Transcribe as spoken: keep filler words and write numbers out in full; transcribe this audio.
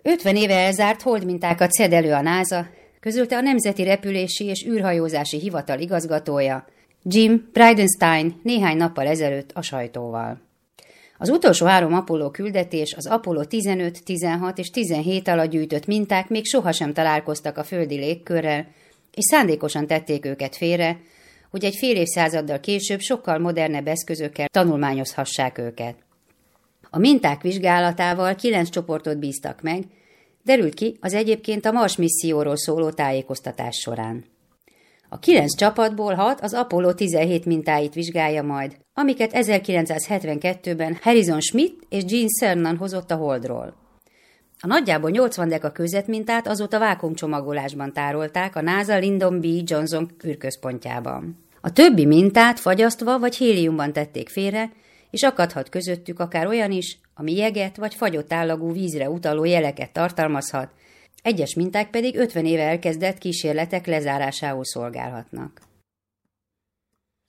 ötven éve elzárt holdmintákat szed elő a NASA, közölte a Nemzeti Repülési és űrhajózási Hivatal igazgatója, Jim Bridenstine néhány nappal ezelőtt a sajtóval. Az utolsó három Apollo küldetés, az Apollo tizenöt, tizenhat és tizenhét alatt gyűjtött minták még sohasem találkoztak a földi légkörrel, és szándékosan tették őket félre, hogy egy fél évszázaddal később sokkal modernebb eszközökkel tanulmányozhassák őket. A minták vizsgálatával kilenc csoportot bíztak meg, derült ki az egyébként a Mars misszióról szóló tájékoztatás során. A kilenc csapatból hat az Apollo tizenhét mintáit vizsgálja majd, amiket ezerkilencszázhetvenkettőben Harrison Schmitt és Gene Cernan hozott a Holdról. A nagyjából nyolcvan deka kőzetmintát azóta vákuumcsomagolásban tárolták a NASA Lyndon B. Johnson űrközpontjában. A többi mintát fagyasztva vagy héliumban tették félre, és akadhat közöttük akár olyan is, ami jeget vagy fagyott állagú vízre utaló jeleket tartalmazhat, egyes minták pedig ötven éve elkezdett kísérletek lezárásául szolgálhatnak.